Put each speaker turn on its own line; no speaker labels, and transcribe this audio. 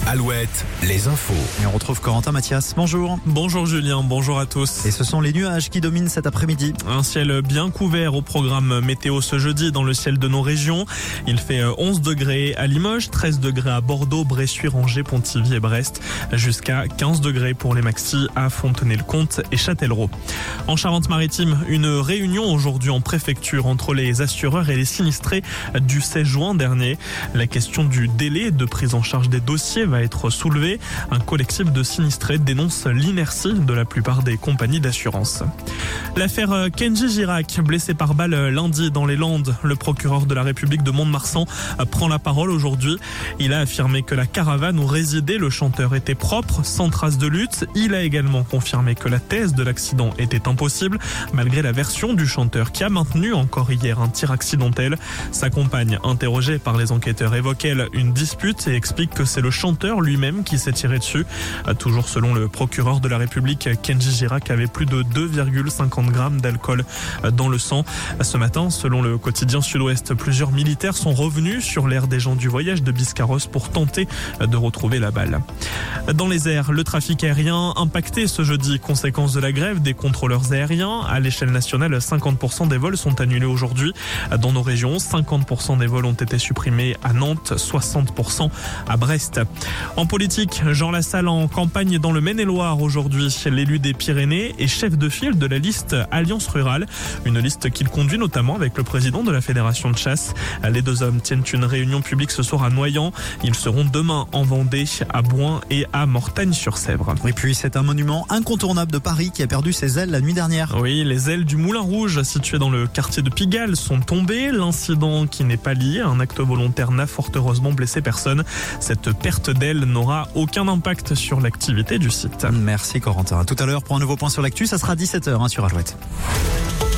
Alouette, les infos.
Et on retrouve Corentin Mathias. Bonjour.
Bonjour Julien, bonjour à tous.
Et ce sont les nuages qui dominent cet après-midi.
Un ciel bien couvert au programme météo ce jeudi dans le ciel de nos régions. Il fait 11 degrés à Limoges, 13 degrés à Bordeaux, Bressuire, Angers, Pontivy et Brest, jusqu'à 15 degrés pour les maxis à Fontenay-le-Comte et Châtellerault. En Charente-Maritime, une réunion aujourd'hui en préfecture entre les assureurs et les sinistrés du 16 juin dernier. La question du délai de prise en charge des dossiers va être soulevée. Un collectif de sinistrés dénonce l'inertie de la plupart des compagnies d'assurance. L'affaire Kenji Girac, blessé par balle lundi dans les Landes. Le procureur de la République de Mont-de-Marsan prend la parole aujourd'hui. Il a affirmé que la caravane où résidait le chanteur était propre, sans trace de lutte. Il a également confirmé que la thèse de l'accident était impossible, malgré la version du chanteur qui a maintenu encore hier un tir accidentel. Sa compagne, interrogée par les enquêteurs, évoque elle une dispute et explique que c'est le chanteur lui-même qui s'est tiré dessus. Toujours selon le procureur de la République, Kenji Girac avait plus de 2,50 grammes d'alcool dans le sang. Ce matin, selon le quotidien Sud-Ouest, plusieurs militaires sont revenus sur l'aire des gens du voyage de Biscarrosse pour tenter de retrouver la balle. Dans les airs, le trafic aérien impacté ce jeudi, conséquence de la grève des contrôleurs aériens. À l'échelle nationale, 50% des vols sont annulés aujourd'hui. Dans nos régions, 50% des vols ont été supprimés à Nantes, 60% à Brest. En politique, Jean Lassalle en campagne dans le Maine-et-Loire aujourd'hui. L'élu des Pyrénées est chef de file de la liste Alliance Rurale. Une liste qu'il conduit notamment avec le président de la Fédération de chasse. Les deux hommes tiennent une réunion publique ce soir à Noyant. Ils seront demain en Vendée, à Bouin et à Mortagne-sur-Sèvre.
Et puis c'est un monument incontournable de Paris qui a perdu ses ailes la nuit dernière.
Oui, les ailes du Moulin Rouge situé dans le quartier de Pigalle sont tombées. L'incident, qui n'est pas lié à un acte volontaire, n'a fort heureusement blessé personne. Cette perte d'ailes n'aura aucun impact sur l'activité du site.
Merci Corentin. À tout à l'heure pour un nouveau point sur l'actu, ça sera 17h sur Alouette.